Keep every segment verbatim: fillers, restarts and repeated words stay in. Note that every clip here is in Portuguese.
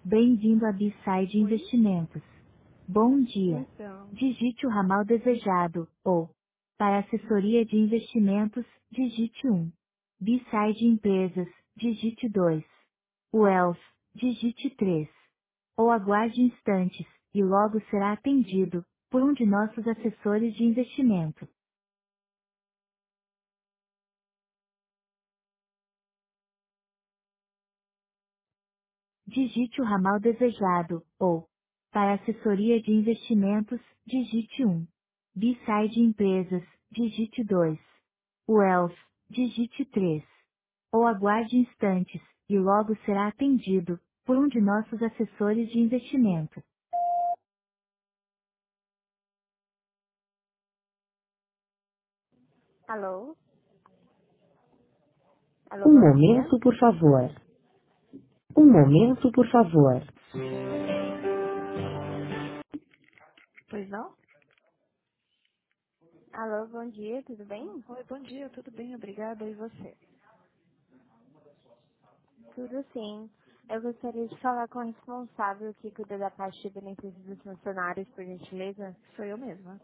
Bem-vindo a B-Side Oi? Investimentos. Bom dia. Então, Digite o ramal desejado, ou, para assessoria de investimentos, digite um. B-Side Empresas, digite dois. Wealth, digite três. Ou aguarde instantes, e logo será atendido, por um de nossos assessores de investimento. Digite o ramal desejado, ou, para assessoria de investimentos, digite um. B-Side Empresas, digite dois. Wealth, digite três. Ou aguarde instantes, e logo será atendido, por um de nossos assessores de investimento. Alô? Alô, Um bom dia. momento, por favor. Um momento, por favor. pois não? Alô, bom dia, tudo bem? Oi, bom dia, tudo bem? Obrigada. E você? Tudo sim. Eu gostaria de falar com o responsável que cuida da parte de benefícios dos funcionários, por gentileza. Sou eu mesma,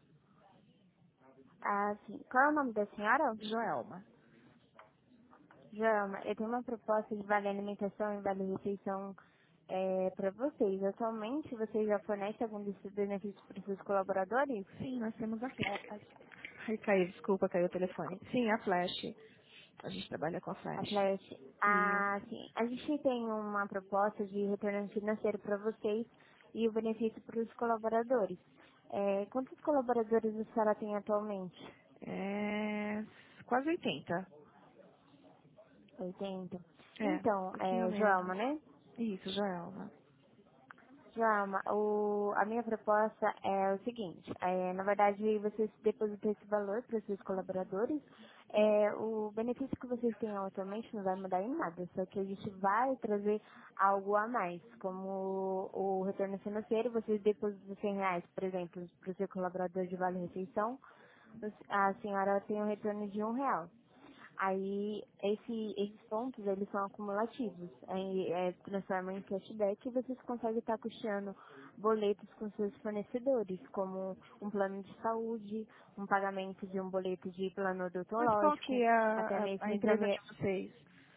Ah, sim. Qual é o nome da senhora? Joelma. Joelma, eu tenho uma proposta de vale alimentação e vale refeição para vocês. Atualmente, vocês já fornecem algum desses benefícios para os seus colaboradores? Sim, nós temos a Flash. Ai, caiu, desculpa, caiu o telefone. Sim, a Flash. A gente trabalha com a A Flash. Flash. Ah, Isso. sim. A gente tem uma proposta de retorno financeiro para vocês e o benefício para os colaboradores. É, quantos colaboradores a senhora tem atualmente? É quase oitenta. Oitenta. É, um Então, pouquinho é, menos. Joelma, né? Isso, Joelma. Joelma, o, a minha proposta é o seguinte, é, na verdade vocês depositam esse valor para os seus colaboradores, é, o benefício que vocês têm atualmente não vai mudar em nada, só que a gente vai trazer algo a mais, como o, o retorno financeiro, vocês depositam cem reais, por exemplo, para o seu colaborador de vale-refeição, a senhora tem um retorno de um real. Aí, esse- esses pontos, eles são acumulativos. Aí, é, transformam em cashback e vocês conseguem estar custeando boletos com seus fornecedores, como um plano de saúde, um pagamento de um boleto de plano Mas qual odontológico, que é até a, a, mesmo a empresa encaminha, de vocês?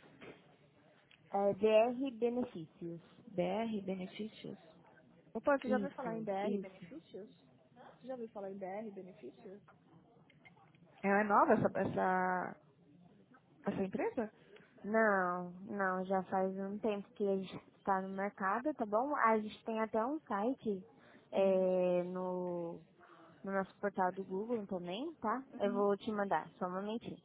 é, B R Benefícios. B R Benefícios? Opa, você já ouviu falar em Isso, B R isso. Benefícios? Você já ouviu falar em B R Benefícios? É nova essa, essa, essa empresa? Não, não, já faz um tempo que a gente está no mercado, tá bom? A gente tem até um site Hum. é, no no nosso portal do Google também, tá? Eu Uhum. vou te mandar, só um momentinho.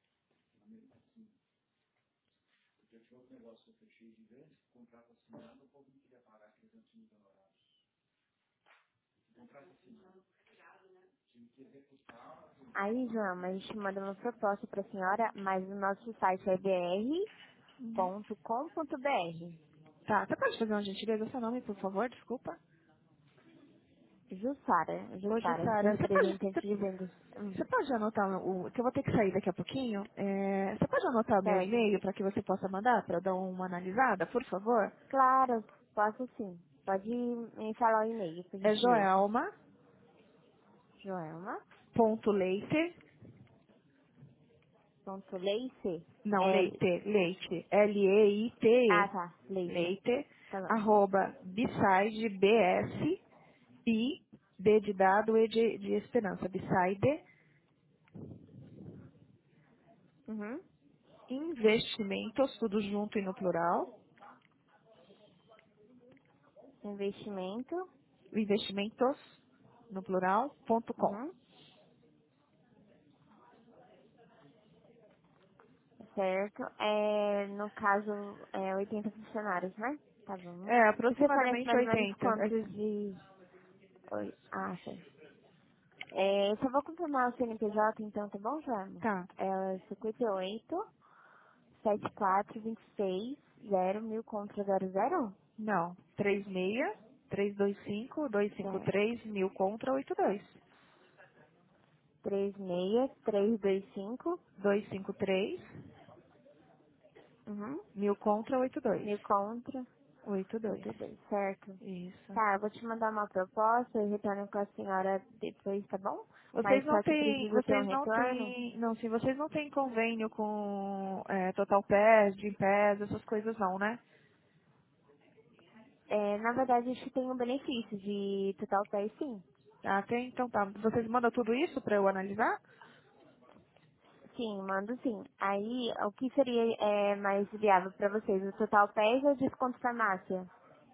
Aí, João, a gente manda uma proposta para a senhora, mas o nosso site é b r ponto com ponto b r. Tá, você pode fazer uma gentileza? Seu nome, por favor, desculpa. Jussara, Hoje, Jussara, sou Sara, você pode, representante você, de vendas. Hum, você pode anotar o... que eu vou ter que sair daqui a pouquinho. É, você pode anotar o meu certo? e-mail para que você possa mandar, para dar uma analisada, por favor? Claro, posso sim. Pode me falar o e-mail, por É gentileza. joelma Joelma, ponto leite, ponto leice, não, L. leite, leite, Ah, L-E-I-T-E, tá, leice. leite, Tá bom. arroba, beside, B-S, I, D de dado, E de, de esperança, beside, Uhum. investimentos, tudo junto e no plural, Investimento. investimentos, no plural, ponto com. Uhum. Certo. É, no caso, é oitenta funcionários, né? Tá bom. É, Você fornece aproximadamente mais ou menos oitenta. É, quantos de... Oi. Ah, certo. É, eu só vou confirmar o C N P J, então, tá bom, Joana? tá, É cinquenta e oito, setenta e quatro, vinte e seis, zero, mil contra zero zero? não, três seis, três dois cinco, dois cinco Certo. três, mil contra oito dois. três seis, três dois cinco, dois cinco três, uhum, mil contra oito dois. mil contra. oito dois. oito dois, certo? Isso. Tá, eu vou te mandar uma proposta e retorno com a senhora depois, tá bom? Vocês Mas não só que têm, precisa ter um vocês não retorno. têm, não, sim, vocês não têm convênio com é, Total Pass, Gympass, essas coisas não, né? É, na verdade, a gente tem um benefício de total pay, sim. Ah, tem? Então tá. Vocês mandam tudo isso pra eu analisar? Sim, mando sim. Aí, o que seria é, mais viável para vocês? O total pay ou o desconto farmácia?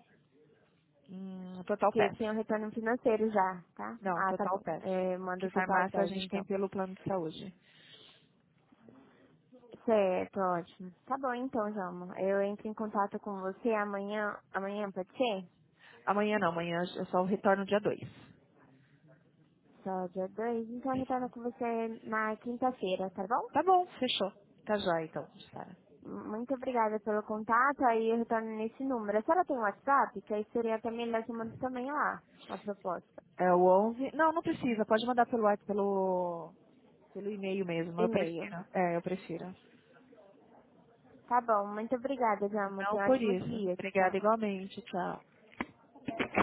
Hum, Total Que Pass. tem um retorno financeiro já, tá? Não, Ah, tá Total bom. Pass. É, manda Que o total farmácia a pay, gente tem então. pelo plano de saúde. Certo, ótimo. Tá bom então, Jama. Eu entro em contato com você amanhã. Amanhã, pode ser? Amanhã não, amanhã eu só retorno dia dois. Só dia dois. Então eu retorno com você na quinta-feira, tá bom? Tá bom, fechou. Tá já então, Sara. Muito obrigada pelo contato. Aí eu retorno nesse número. A senhora tem WhatsApp? Que aí seria até melhor que eu mando também lá a proposta. É o onze. Não, não precisa. Pode mandar pelo WhatsApp, pelo, pelo e-mail mesmo. Eu E-mail. prefiro. É, eu prefiro. Tá bom. Muito obrigada, Jama. Não Tenha um por ótimo isso. dia. Obrigada Tchau. igualmente. Tchau.